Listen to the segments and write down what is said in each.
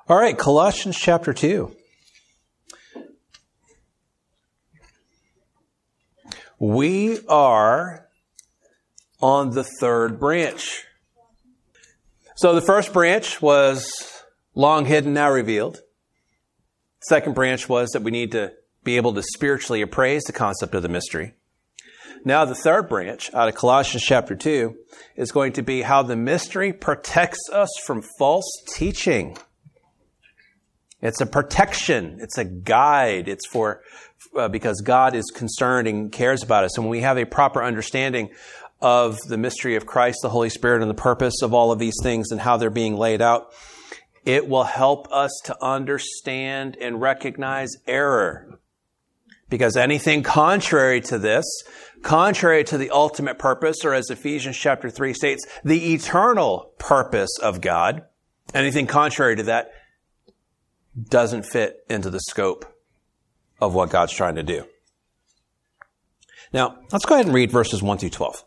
All right, Colossians chapter 2. We are on the third branch. So the first branch was long hidden, now revealed. Second branch was that we need to be able to spiritually appraise the concept of the mystery. Now the third branch out of Colossians chapter 2 is going to be how the mystery protects us from false teaching. It's a protection. It's a guide. It's for because God is concerned and cares about us. And when we have a proper understanding of the mystery of Christ, the Holy Spirit, and the purpose of all of these things and how they're being laid out, it will help us to understand and recognize error. Because anything contrary to this, contrary to the ultimate purpose, or as Ephesians chapter 3 states, the eternal purpose of God, anything contrary to that doesn't fit into the scope of what God's trying to do. Now, let's go ahead and read verses 1 through 12.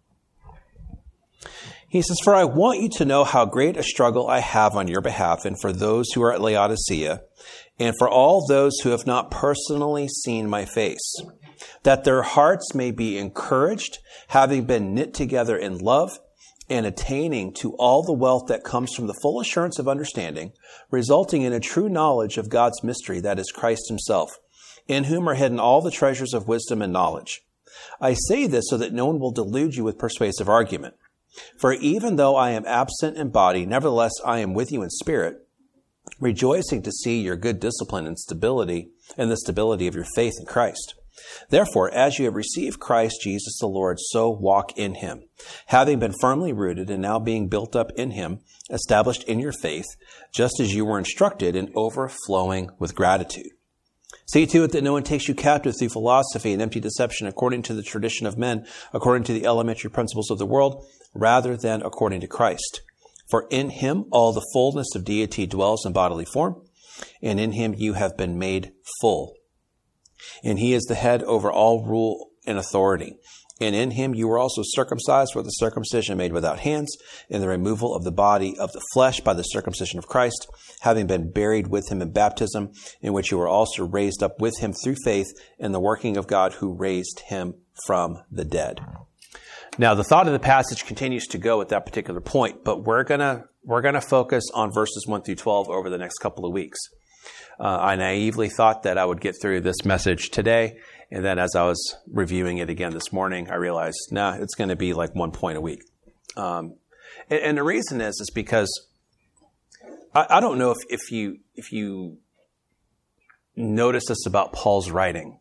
He says, "For I want you to know how great a struggle I have on your behalf and for those who are at Laodicea, and for all those who have not personally seen my face, that their hearts may be encouraged, having been knit together in love, and attaining to all the wealth that comes from the full assurance of understanding, resulting in a true knowledge of God's mystery, that is Christ himself, in whom are hidden all the treasures of wisdom and knowledge. I say this so that no one will delude you with persuasive argument. For even though I am absent in body, nevertheless I am with you in spirit, rejoicing to see your good discipline and stability, and the stability of your faith in Christ. Therefore, as you have received Christ Jesus the Lord, so walk in him, having been firmly rooted and now being built up in him, established in your faith, just as you were instructed, and overflowing with gratitude. See to it that no one takes you captive through philosophy and empty deception, according to the tradition of men, according to the elementary principles of the world, rather than according to Christ. For in him all the fullness of deity dwells in bodily form, and in him you have been made full. And he is the head over all rule and authority. And in him you were also circumcised with a circumcision made without hands, in the removal of the body of the flesh by the circumcision of Christ, having been buried with him in baptism, in which you were also raised up with him through faith in the working of God who raised him from the dead." Now, the thought of the passage continues to go at that particular point, but we're gonna focus on verses 1 through 12 over the next couple of weeks. I naively thought that I would get through this message today, and then as I was reviewing it again this morning, I realized, it's going to be like 1 point a week. And the reason is because I don't know if you notice this about Paul's writing.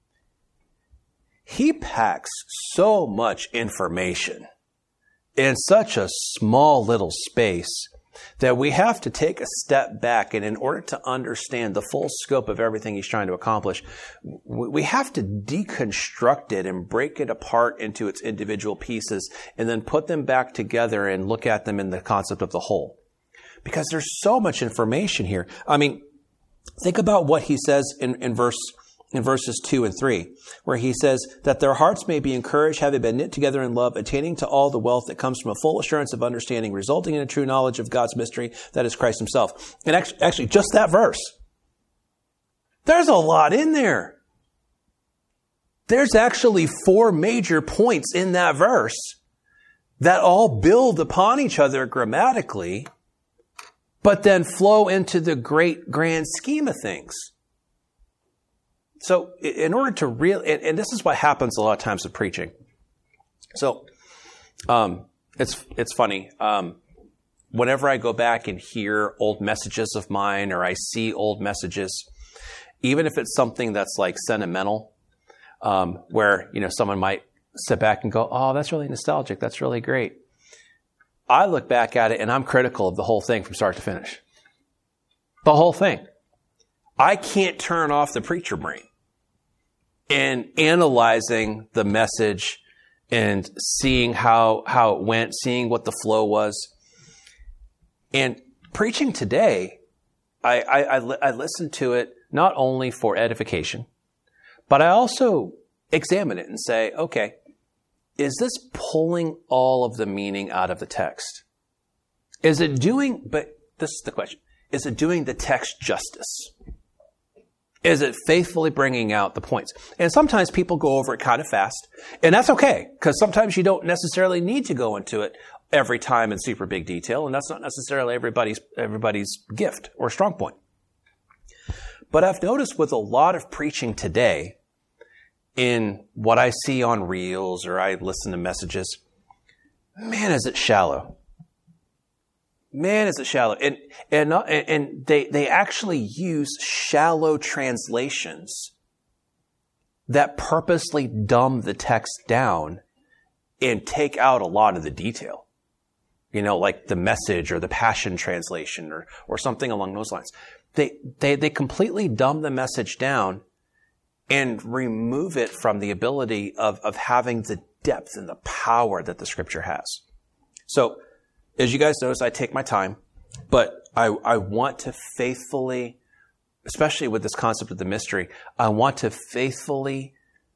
He packs so much information in such a small little space that we have to take a step back, and in order to understand the full scope of everything he's trying to accomplish, we have to deconstruct it and break it apart into its individual pieces and then put them back together and look at them in the concept of the whole. Because there's so much information here. I mean, think about what he says in verses 2 and 3, where he says that their hearts may be encouraged, having been knit together in love, attaining to all the wealth that comes from a full assurance of understanding, resulting in a true knowledge of God's mystery, that is Christ himself. And actually, just that verse, there's a lot in there. There's actually 4 major points in that verse that all build upon each other grammatically, but then flow into the great grand scheme of things. So in order to and this is what happens a lot of times with preaching. So it's funny. Whenever I go back and hear old messages of mine, or I see old messages, even if it's something that's like sentimental, where, someone might sit back and go, "Oh, that's really nostalgic. That's really great." I look back at it and I'm critical of the whole thing from start to finish. The whole thing. I can't turn off the preacher brain. And analyzing the message and seeing how it went, seeing what the flow was. And preaching today, I listen to it not only for edification, but I also examine it and say, okay, is this pulling all of the meaning out of the text? But this is the question. is it doing the text justice? Is it faithfully bringing out the points? And sometimes people go over it kind of fast, and that's okay, because sometimes you don't necessarily need to go into it every time in super big detail, and that's not necessarily everybody's gift or strong point. But I've noticed with a lot of preaching today, in what I see on Reels or I listen to messages, man, is it shallow. Man, is it shallow. And they actually use shallow translations that purposely dumb the text down and take out a lot of the detail. Like the Message or the Passion Translation or something along those lines. They completely dumb the message down and remove it from the ability of having the depth and the power that the Scripture has. So, as you guys notice, I take my time, but I want to faithfully, especially with this concept of the mystery, I want to faithfully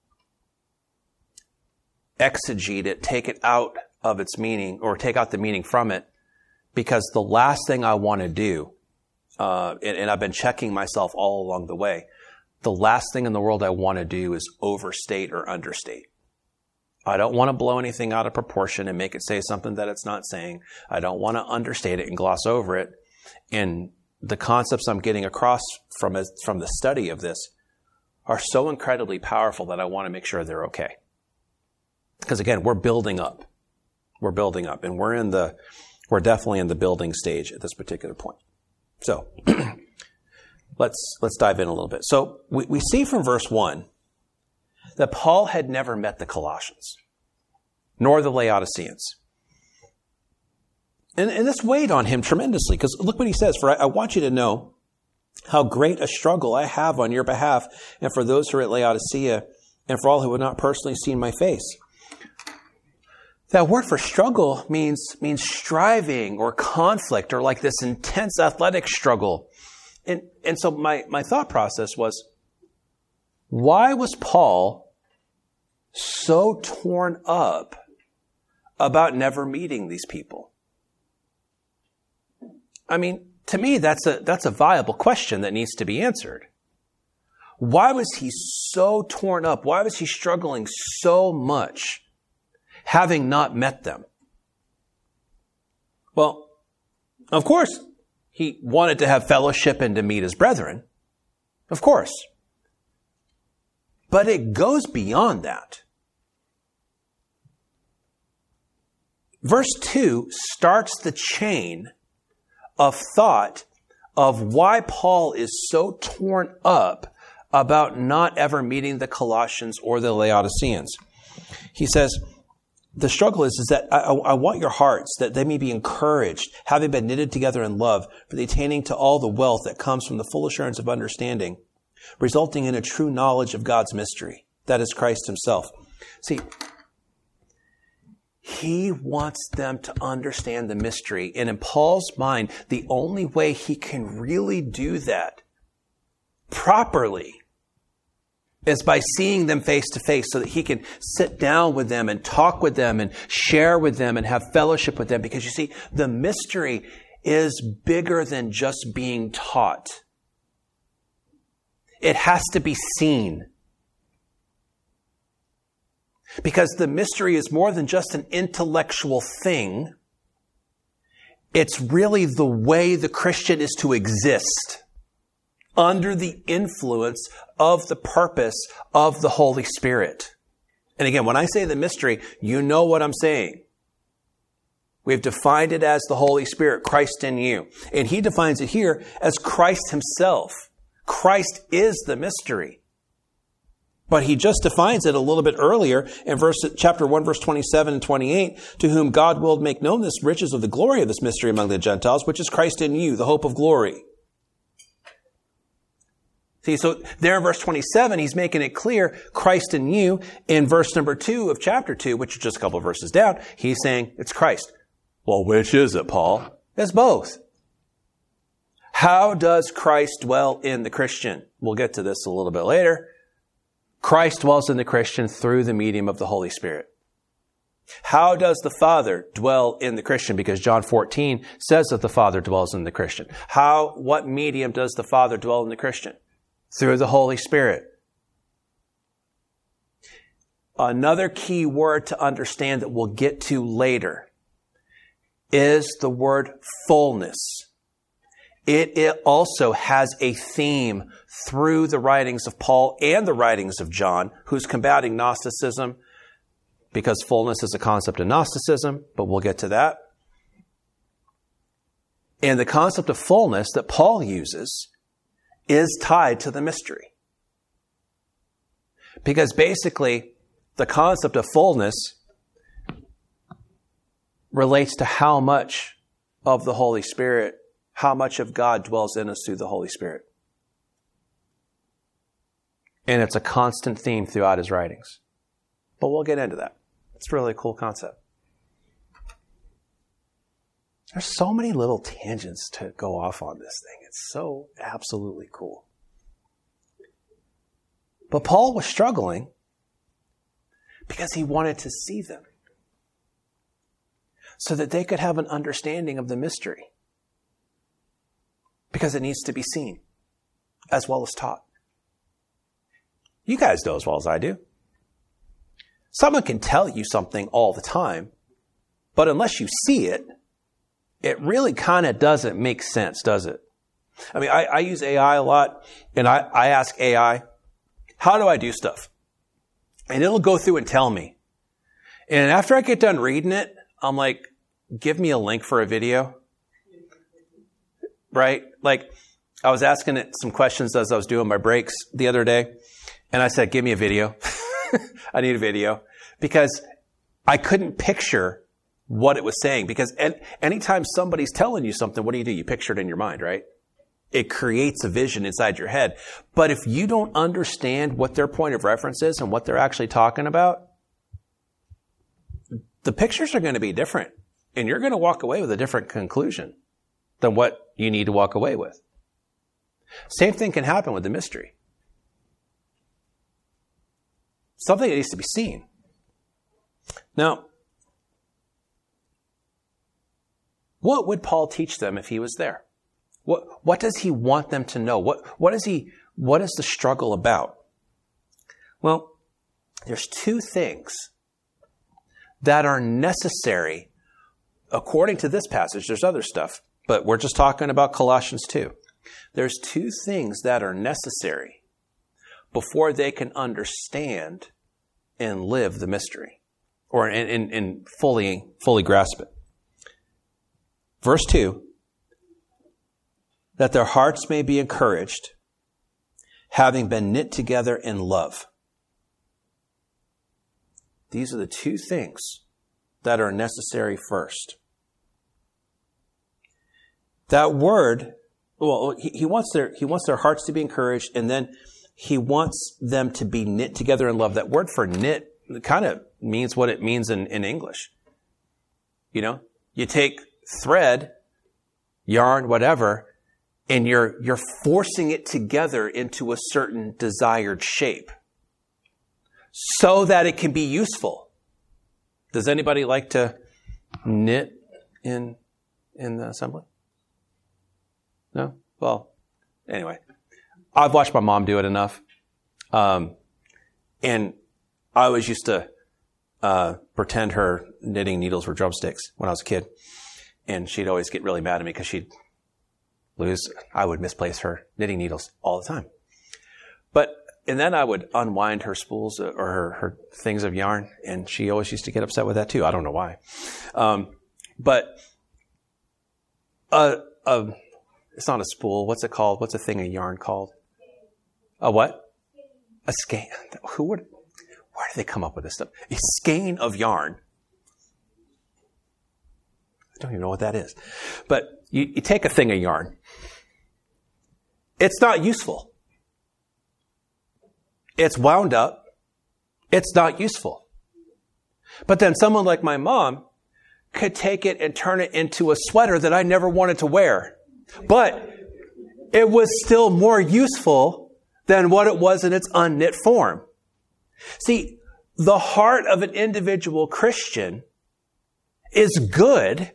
exegete it, take it out of its meaning, or take out the meaning from it, because the last thing I want to do, and I've been checking myself all along the way, the last thing in the world I want to do is overstate or understate. I don't want to blow anything out of proportion and make it say something that it's not saying. I don't want to understate it and gloss over it. And the concepts I'm getting across from the study of this are so incredibly powerful that I want to make sure they're okay. Because again, we're building up. We're building up, and we're definitely in the building stage at this particular point. So let's dive in a little bit. So we see from verse 1 that Paul had never met the Colossians, nor the Laodiceans. And this weighed on him tremendously, because look what he says, "For I want you to know how great a struggle I have on your behalf, and for those who are at Laodicea, and for all who have not personally seen my face." That word for struggle means striving or conflict, or like this intense athletic struggle. And so my thought process was, why was Paul so torn up about never meeting these people? I mean, to me, that's a viable question that needs to be answered. Why was he so torn up? Why was he struggling so much having not met them? Well, of course, he wanted to have fellowship and to meet his brethren. Of course. But it goes beyond that. Verse 2 starts the chain of thought of why Paul is so torn up about not ever meeting the Colossians or the Laodiceans. He says, the struggle is that I want your hearts, that they may be encouraged, having been knitted together in love, for the attaining to all the wealth that comes from the full assurance of understanding, resulting in a true knowledge of God's mystery, that is Christ himself. See, he wants them to understand the mystery. And in Paul's mind, the only way he can really do that properly is by seeing them face to face, so that he can sit down with them and talk with them and share with them and have fellowship with them. Because you see, the mystery is bigger than just being taught. It has to be seen. Because the mystery is more than just an intellectual thing. It's really the way the Christian is to exist under the influence of the purpose of the Holy Spirit. And again, when I say the mystery, you know what I'm saying. We've defined it as the Holy Spirit, Christ in you. And he defines it here as Christ himself. Christ is the mystery. But he just defines it a little bit earlier in chapter 1, verse 27 and 28, to whom God willed make known this riches of the glory of this mystery among the Gentiles, which is Christ in you, the hope of glory. See, so there in verse 27, he's making it clear, Christ in you. In verse number 2 of chapter 2, which is just a couple of verses down, he's saying it's Christ. Well, which is it, Paul? It's both. How does Christ dwell in the Christian? We'll get to this a little bit later. Christ dwells in the Christian through the medium of the Holy Spirit. How does the Father dwell in the Christian? Because John 14 says that the Father dwells in the Christian. What medium does the Father dwell in the Christian? Through the Holy Spirit. Another key word to understand that we'll get to later is the word fullness. It also has a theme through the writings of Paul and the writings of John, who's combating Gnosticism, because fullness is a concept of Gnosticism, but we'll get to that. And the concept of fullness that Paul uses is tied to the mystery. Because basically, the concept of fullness relates to how much of the Holy Spirit, how much of God dwells in us through the Holy Spirit. And it's a constant theme throughout his writings. But we'll get into that. It's really a cool concept. There's so many little tangents to go off on this thing. It's so absolutely cool. But Paul was struggling because he wanted to see them so that they could have an understanding of the mystery. Because it needs to be seen as well as taught. You guys know as well as I do. Someone can tell you something all the time, but unless you see it, it really kind of doesn't make sense, does it? I mean, I use AI a lot, and I ask AI, how do I do stuff? And it'll go through and tell me. And after I get done reading it, I'm like, give me a link for a video. Right? Like, I was asking it some questions as I was doing my breaks the other day, and I said, give me a video. I need a video. Because I couldn't picture what it was saying. Because anytime somebody's telling you something, what do? You picture it in your mind, right? It creates a vision inside your head. But if you don't understand what their point of reference is and what they're actually talking about, the pictures are going to be different. And you're going to walk away with a different conclusion than what you need to walk away with. Same thing can happen with the mystery. Something that needs to be seen. Now, what would Paul teach them if he was there? What does he want them to know? What is the struggle about? Well, there's two things that are necessary according to this passage. There's other stuff, but we're just talking about Colossians 2. There's two things that are necessary before they can understand and live the mystery, or and fully grasp it. Verse 2, that their hearts may be encouraged, having been knit together in love. These are the two things that are necessary first. That word, well, he wants their hearts to be encouraged, and then he wants them to be knit together in love. That word for knit kind of means what it means in English. You know, you take thread, yarn, whatever, and you're forcing it together into a certain desired shape so that it can be useful. Does anybody like to knit in the assembly? No? Well, anyway, I've watched my mom do it enough. And I always used to pretend her knitting needles were drumsticks when I was a kid. And she'd always get really mad at me because she'd lose. I would misplace her knitting needles all the time. And then I would unwind her spools or her things of yarn, and she always used to get upset with that too. I don't know why. It's not a spool. What's it called? What's a thing of yarn called? A what? A skein. Where did they come up with this stuff? A skein of yarn. I don't even know what that is. But you take a thing of yarn. It's not useful. It's wound up. It's not useful. But then someone like my mom could take it and turn it into a sweater that I never wanted to wear. But it was still more useful than what it was in its unknit form. See, the heart of an individual Christian is good,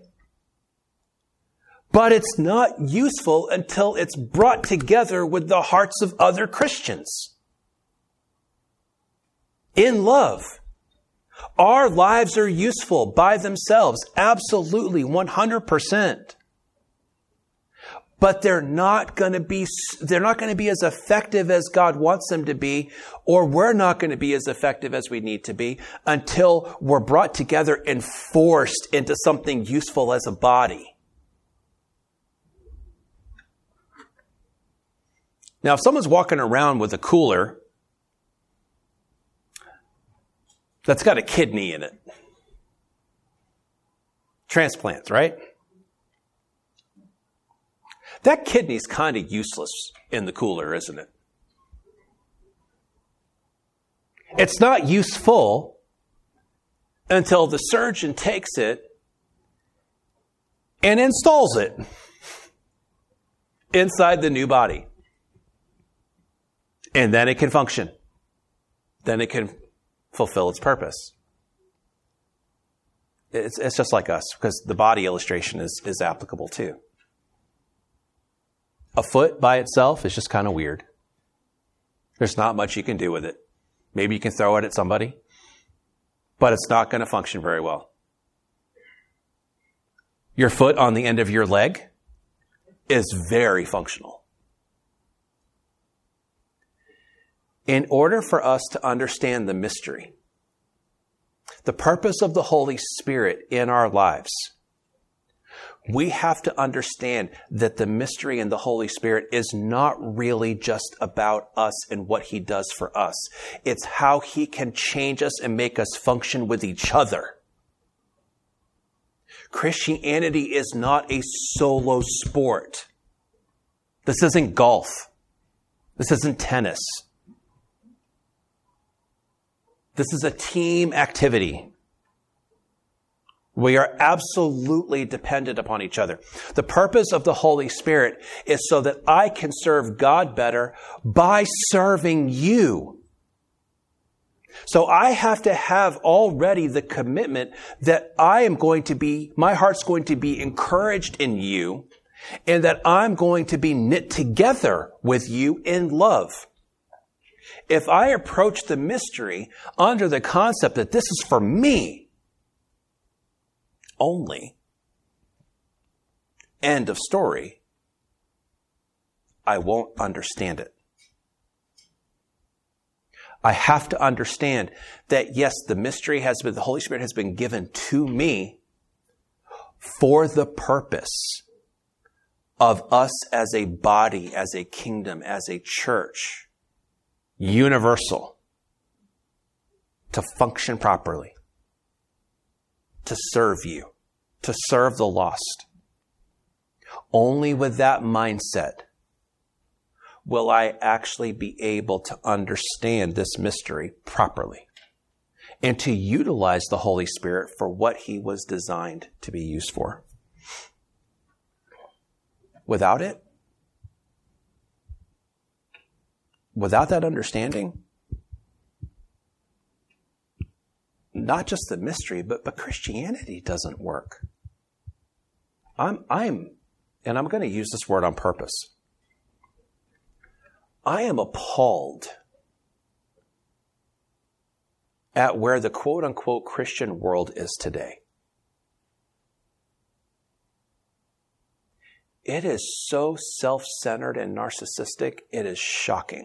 but it's not useful until it's brought together with the hearts of other Christians. In love. Our lives are useful by themselves. Absolutely, 100%. But they're not going to be as effective as God wants them to be, or we're not going to be as effective as we need to be until we're brought together and forced into something useful as a body. Now, if someone's walking around with a cooler that's got a kidney in it, transplants, right? That kidney's kind of useless in the cooler, isn't it? It's not useful until the surgeon takes it and installs it inside the new body. And then it can function. Then it can fulfill its purpose. It's just like us, because the body illustration is applicable too. A foot by itself is just kind of weird. There's not much you can do with it. Maybe you can throw it at somebody, but it's not going to function very well. Your foot on the end of your leg is very functional. In order for us to understand the mystery, the purpose of the Holy Spirit in our lives, we have to understand that the mystery in the Holy Spirit is not really just about us and what He does for us. It's how He can change us and make us function with each other. Christianity is not a solo sport. This isn't golf. This isn't tennis. This is a team activity. We are absolutely dependent upon each other. The purpose of the Holy Spirit is so that I can serve God better by serving you. So I have to have already the commitment that my heart's going to be encouraged in you, and that I'm going to be knit together with you in love. If I approach the mystery under the concept that this is for me only, end of story, I won't understand it. I have to understand that, yes, the Holy Spirit has been given to me for the purpose of us as a body, as a kingdom, as a church, universal, to function properly, to serve you, to serve the lost. Only with that mindset will I actually be able to understand this mystery properly and to utilize the Holy Spirit for what He was designed to be used for. Without that understanding, not just the mystery, but Christianity doesn't work. And I'm going to use this word on purpose. I am appalled at where the quote-unquote Christian world is today. It is so self-centered and narcissistic, it is shocking.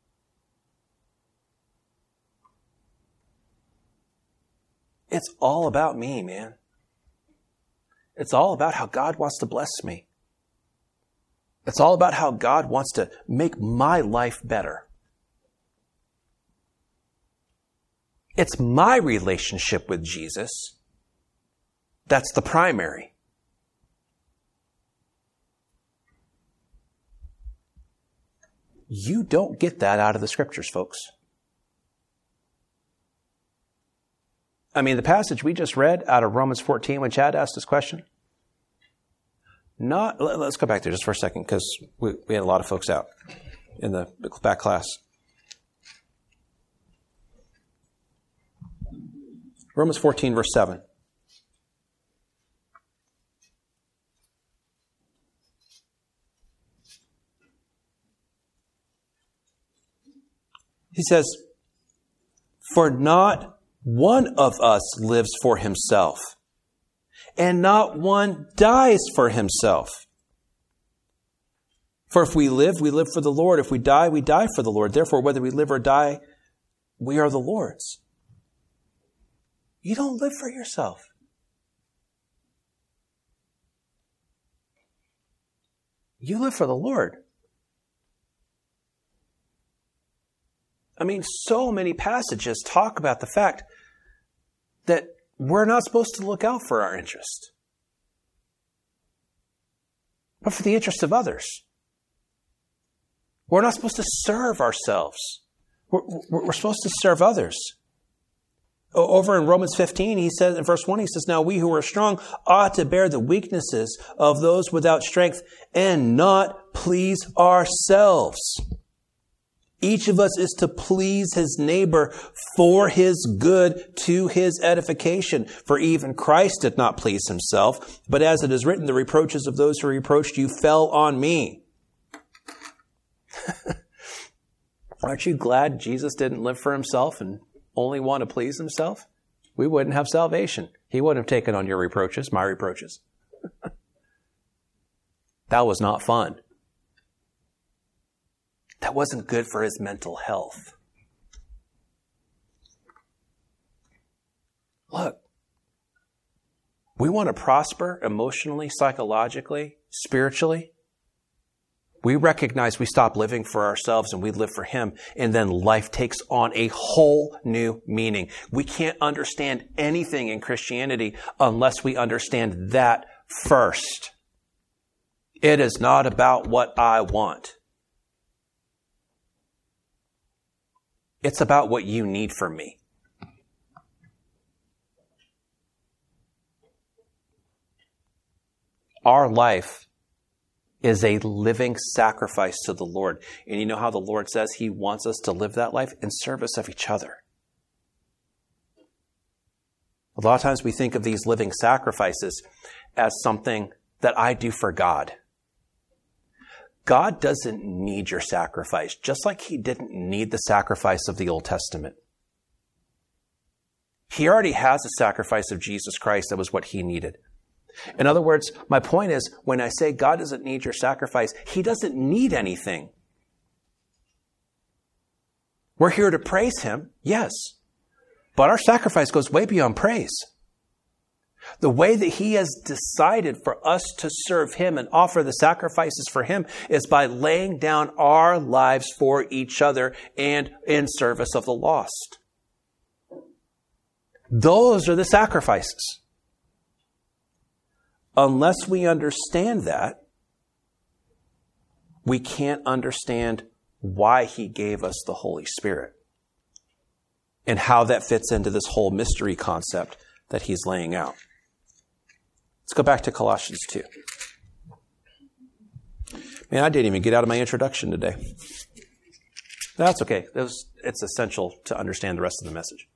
It's all about me, man. It's all about how God wants to bless me. It's all about how God wants to make my life better. It's my relationship with Jesus that's the primary. You don't get that out of the Scriptures, folks. I mean, the passage we just read out of Romans 14 when Chad asked this question, let's go back there just for a second, because we had a lot of folks out in the back class. Romans 14, verse 7. He says, "For not one of us lives for himself, and not one dies for himself. For if we live for the Lord. If we die for the Lord. Therefore, whether we live or die, we are the Lord's." You don't live for yourself. You live for the Lord. I mean, so many passages talk about the fact that we're not supposed to look out for our interest, but for the interest of others. We're not supposed to serve ourselves. We're supposed to serve others. Over in Romans 15, he says, in verse 1, he says, "Now we who are strong ought to bear the weaknesses of those without strength and not please ourselves." Each of us is to please his neighbor for his good, to his edification. For even Christ did not please himself, but as it is written, "The reproaches of those who reproached you fell on me." Aren't you glad Jesus didn't live for himself and only want to please himself? We wouldn't have salvation. He wouldn't have taken on your reproaches, my reproaches. That was not fun. That wasn't good for his mental health. Look, we want to prosper emotionally, psychologically, spiritually. We recognize we stop living for ourselves and we live for him, and then life takes on a whole new meaning. We can't understand anything in Christianity unless we understand that first. It is not about what I want. It's about what you need from me. Our life is a living sacrifice to the Lord. And you know how the Lord says he wants us to live that life? In service of each other. A lot of times we think of these living sacrifices as something that I do for God. God doesn't need your sacrifice, just like he didn't need the sacrifice of the Old Testament. He already has a sacrifice of Jesus Christ. That was what he needed. In other words, my point is, when I say God doesn't need your sacrifice, he doesn't need anything. We're here to praise him, yes. But our sacrifice goes way beyond praise. The way that he has decided for us to serve him and offer the sacrifices for him is by laying down our lives for each other and in service of the lost. Those are the sacrifices. Unless we understand that, we can't understand why he gave us the Holy Spirit and how that fits into this whole mystery concept that he's laying out. Let's go back to Colossians 2. Man, I didn't even get out of my introduction today. That's okay. It's essential to understand the rest of the message.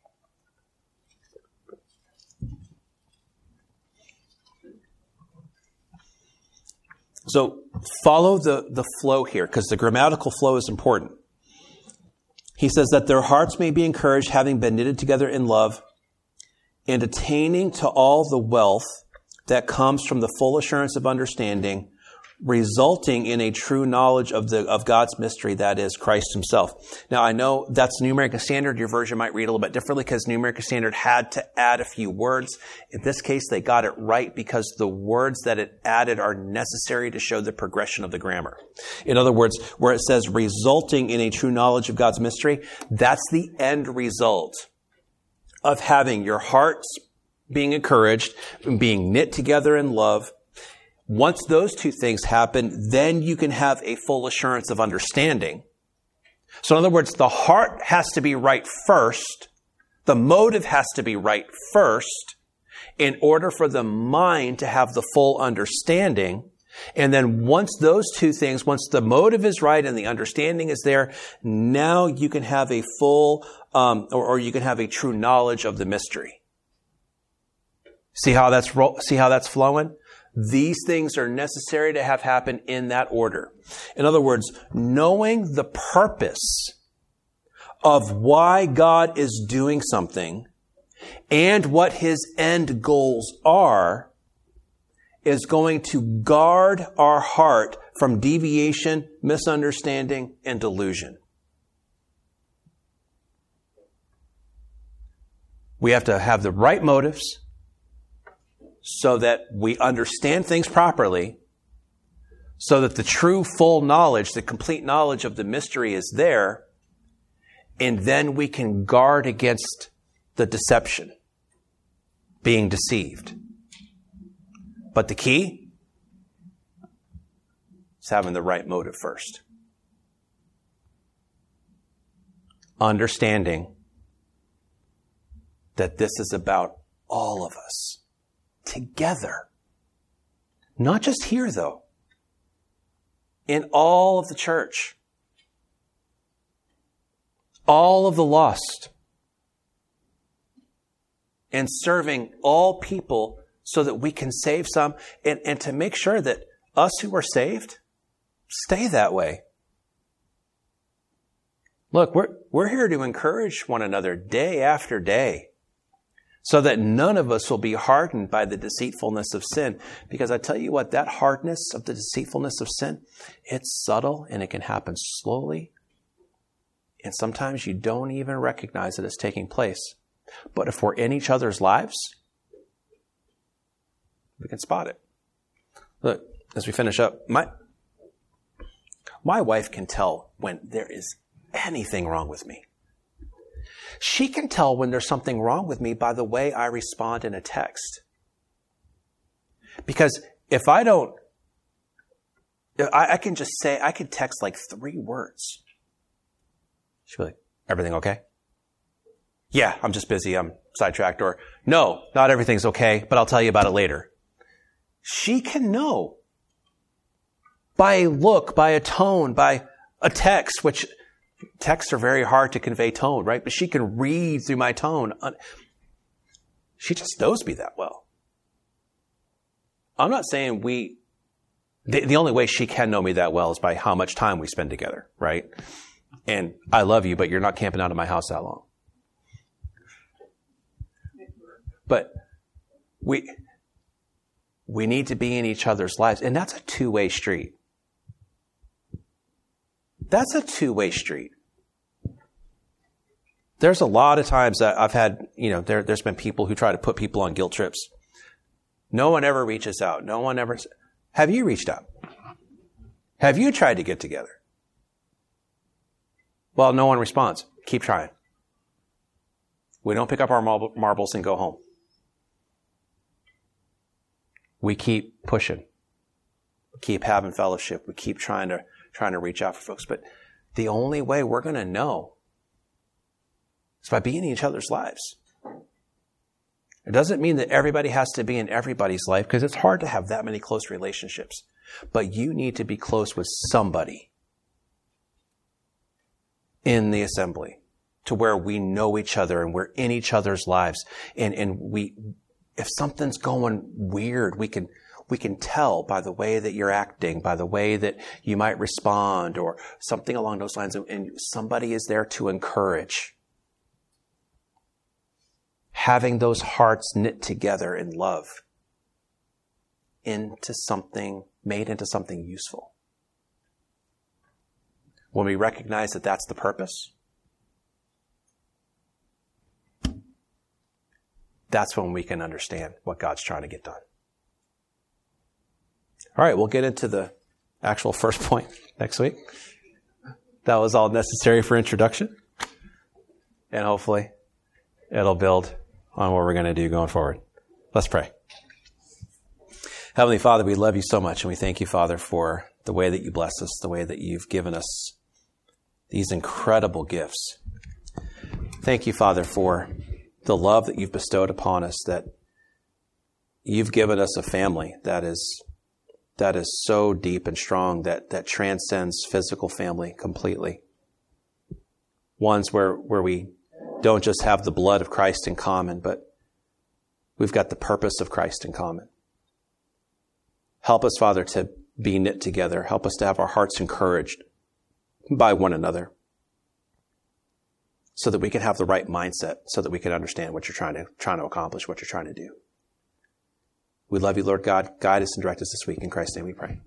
So follow the flow here, because the grammatical flow is important. He says that their hearts may be encouraged, having been knitted together in love, and attaining to all the wealth that comes from the full assurance of understanding, resulting in a true knowledge of God's mystery, that is Christ himself. Now, I know that's New American Standard. Your version might read a little bit differently because New American Standard had to add a few words. In this case, they got it right because the words that it added are necessary to show the progression of the grammar. In other words, where it says resulting in a true knowledge of God's mystery, that's the end result of having your hearts being encouraged and being knit together in love. Once those two things happen, then you can have a full assurance of understanding. So in other words, the heart has to be right first. The motive has to be right first in order for the mind to have the full understanding. And then once those two things, once the motive is right and the understanding is there, now you can have a full, or you can have a true knowledge of the mystery. See how that's flowing? These things are necessary to have happen in that order. In other words, knowing the purpose of why God is doing something and what his end goals are is going to guard our heart from deviation, misunderstanding, and delusion. We have to have the right motives so that we understand things properly, so that the true full knowledge, the complete knowledge of the mystery is there, and then we can guard against the deception, being deceived. But the key is having the right motive first. Understanding that this is about all of us together. Not just here, though. In all of the church. All of the lost. And serving all people so that we can save some, and to make sure that us who are saved stay that way. Look, we're here to encourage one another day after day so that none of us will be hardened by the deceitfulness of sin. Because I tell you what, that hardness of the deceitfulness of sin, it's subtle and it can happen slowly. And sometimes you don't even recognize that it's taking place. But if we're in each other's lives, we can spot it. Look, as we finish up, my wife can tell when there is anything wrong with me. She can tell when there's something wrong with me by the way I respond in a text. Because if I don't, I can just say, I can text like 3 words. She'll be like, everything okay? Yeah, I'm just busy. I'm sidetracked. Or, no, not everything's okay, but I'll tell you about it later. She can know by a look, by a tone, by a text, which texts are very hard to convey tone, right? But she can read through my tone. She just knows me that well. I'm not saying the only way she can know me that well is by how much time we spend together, right? And I love you, but you're not camping out of my house that long. But we need to be in each other's lives. And that's a two-way street. That's a two-way street. There's a lot of times that I've had, there's been people who try to put people on guilt trips. No one ever reaches out. No one ever. Have you reached out? Have you tried to get together? Well, no one responds. Keep trying. We don't pick up our marbles and go home. We keep pushing. We keep having fellowship. We keep trying to reach out for folks. But the only way we're going to know is by being in each other's lives. It doesn't mean that everybody has to be in everybody's life, because it's hard to have that many close relationships. But you need to be close with somebody in the assembly to where we know each other and we're in each other's lives. And we, if something's going weird, we can tell by the way that you're acting, by the way that you might respond, or something along those lines. And somebody is there to encourage. Having those hearts knit together in love made into something useful. When we recognize that that's the purpose, that's when we can understand what God's trying to get done. All right, we'll get into the actual first point next week. That was all necessary for introduction. And hopefully it'll build on what we're going to do going forward. Let's pray. Heavenly Father, we love you so much, and we thank you, Father, for the way that you bless us, the way that you've given us these incredible gifts. Thank you, Father, for the love that you've bestowed upon us, that you've given us a family that is that is so deep and strong that transcends physical family completely. Ones where we don't just have the blood of Christ in common, but we've got the purpose of Christ in common. Help us, Father, to be knit together. Help us to have our hearts encouraged by one another so that we can have the right mindset, so that we can understand what you're trying to accomplish, what you're trying to do. We love you, Lord God. Guide us and direct us this week. In Christ's name we pray.